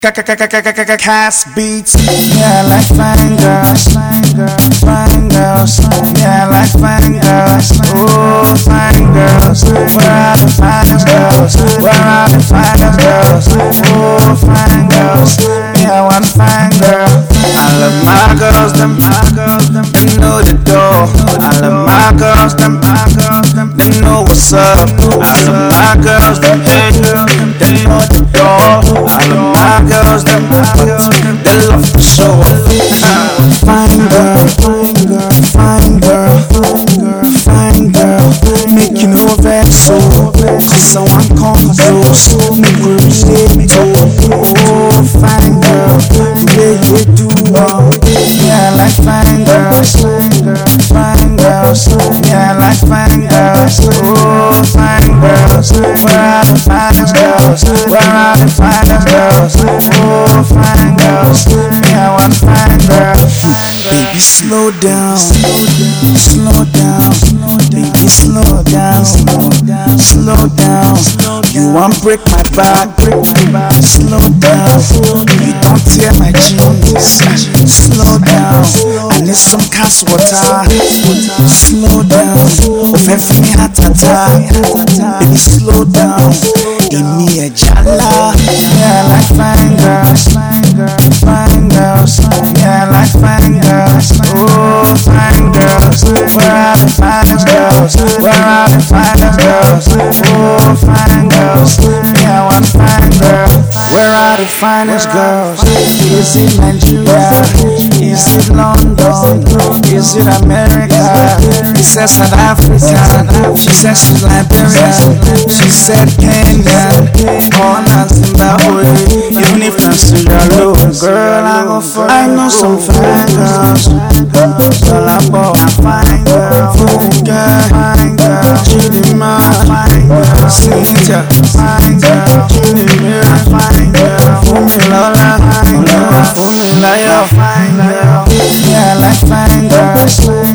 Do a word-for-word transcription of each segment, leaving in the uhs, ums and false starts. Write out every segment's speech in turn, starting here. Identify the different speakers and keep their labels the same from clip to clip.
Speaker 1: Cass beats. Yeah, I like fine girls, fine girls, fine girls. Yeah, I like fine girls. Oh, fine girls. Where are the finest girls? Where are the finest girls? Oh, fine girls. Yeah, I want fine girl. I love my girls, them, my girls, them. They know the door. I love my girls, them, my girls, them. They know what's up. I love my girls, them, hey, they know the door. I love my girls, them, they love to show off. Fine girl, fine girl, fine girl, fine girl, make you know that so, cause I want come close, make we relate to. Oh, fine girl, the way you do it. Yeah, I like fine girls, fine girls, yeah, I like fine girls. Oh, fine girls, where are the finest girls? Where are the finest girls? Oh, fine girls, yeah, I want fine girls. Baby, slow down, slow down, baby, slow down, slow down. You want break my back, slow down. You don't tear my jeans, slow down. I need some cash water, slow down. Offer me heart attack, baby, slow down. Give me a jala. Yeah, I like fine girls, fine girls. Yeah, I like fine girls. Oh, fine girls. Where are the finest girls? Where are the finest girls? Oh, fine girls. Yeah, I want fine girls. Where are the finest girls? Is it Nigeria? Is it London? Is it America? He said South Africa. She said she's Liberian. She said Kenya. On Zimbabwe. Even if I'm Sierra Leone, girl, I go for. I know some fine girls. Girl, I'm a fine girl. Fine girl, fine girl. Chidima, fine girl. Cynthia, fine girl. Chidimira, fine girl. Fumilola, fine girl. Fumilaya, fine girl. Yeah, I like fine girls,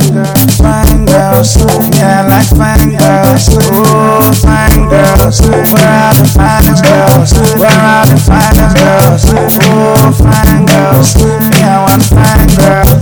Speaker 1: fine girls. Yeah, I like fine girls. Oh, fine girls. Where are the finest girls? Where are the finest girls? Oh, fine girls. Yeah, I want fine girls.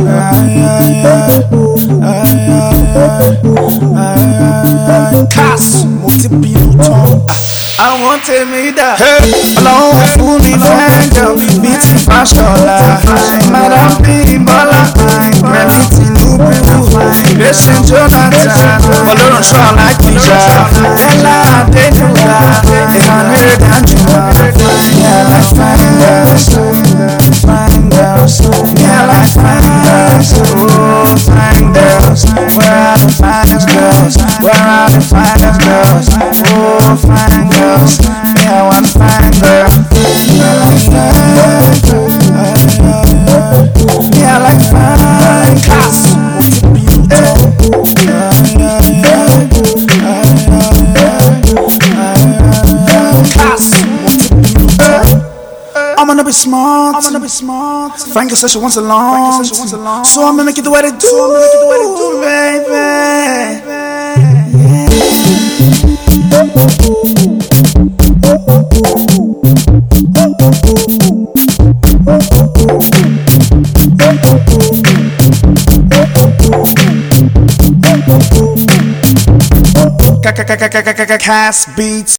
Speaker 1: Cass, multi-beautiful. I want to meet that. Alone fún mi fine girl, bí ti Fashola. Madam Bimbola, Rẹ̀mí Tinubu, Rachel Jonathan, Olórunṣọ́ Alákìjà, Ella Adédọ́lá, Emmanuel Danjuma. Yeah, I like fine girls, fine girls. Yeah, I like fine girls. Oh, fine girls. Where are the finest girls? Where are the finest girls? Oh, fine girls. Yeah, I want fine girls. Yeah, I like fine. Yeah, I like fine. Cass, I'm gonna be smart. I'm gonna be smart. Frankie says she wants a long, so I'm gonna make it the way they do. So I'm gonna make it the way they do, baby. Cass beats.